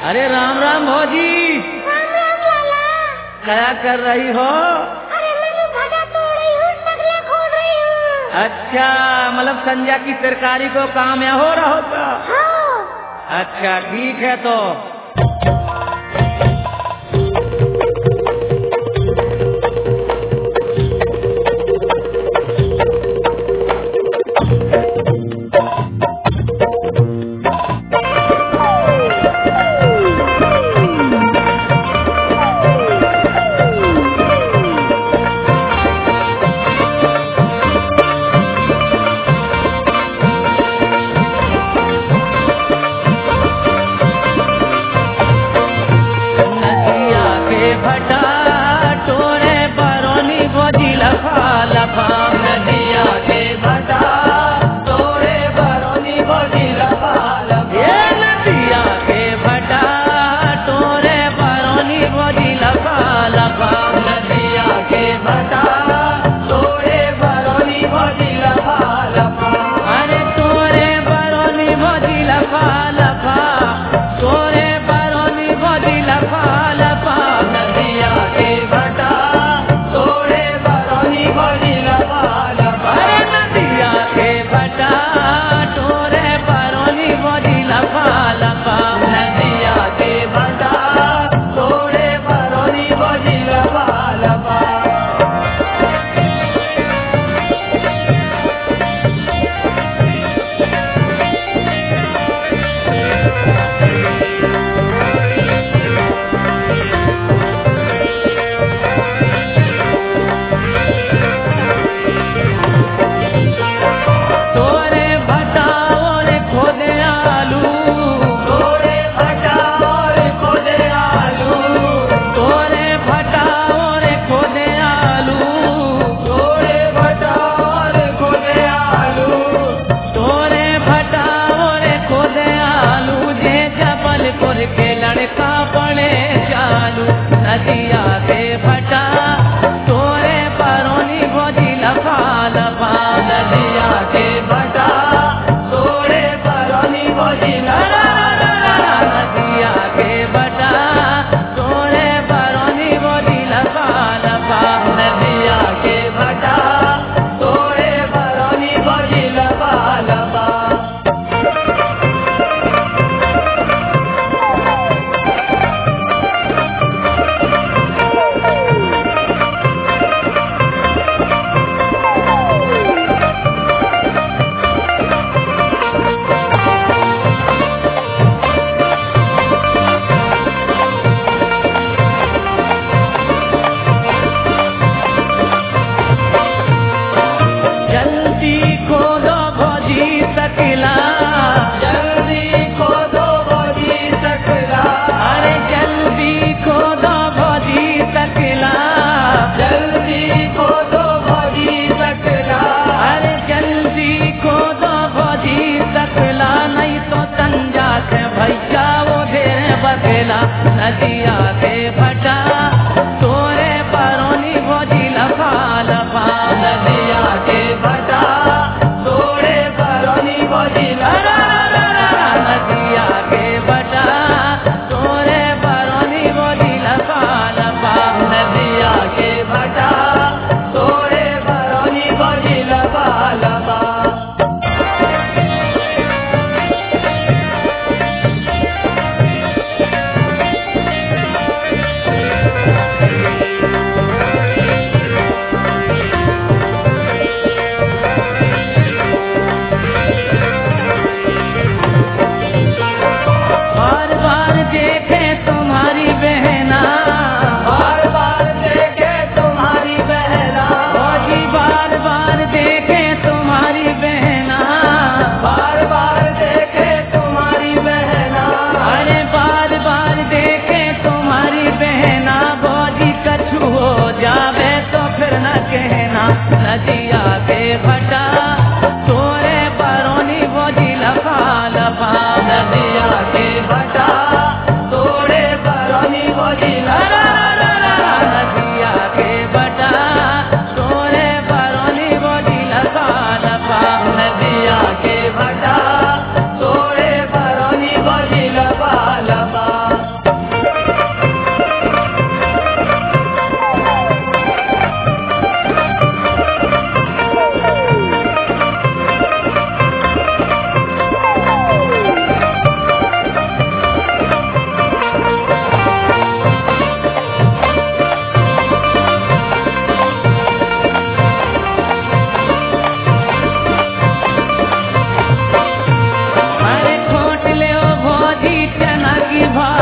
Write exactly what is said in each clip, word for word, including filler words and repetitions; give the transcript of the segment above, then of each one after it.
अरे राम राम भौजी। राम राम लाला। क्या कर रही हो? अरे मैं भजा तोड़ रही हूँ, सगला खोल रही हूँ। अच्छा, मतलब संध्या की तरकारी को काम या हो रहा होगा। हाँ। अच्छा ठीक है तो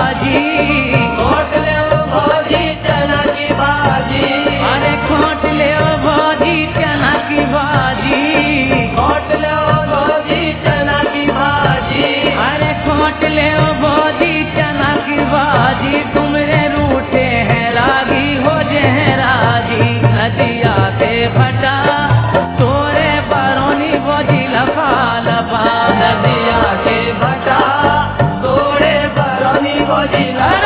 भाजी खोट ले भौजी चना की भाजी अरे खोट ले भाजी चना की भाजी खोट ले भौजी चना की भाजी अरे खोट ले भाजी चना की भाजी तुमरे रूठे हैं रागी हो जय राजी नदिया के फटा तोरे बरौनी भोजी लफा लफा नदिया के भटा तोड़े बरौनी भोजी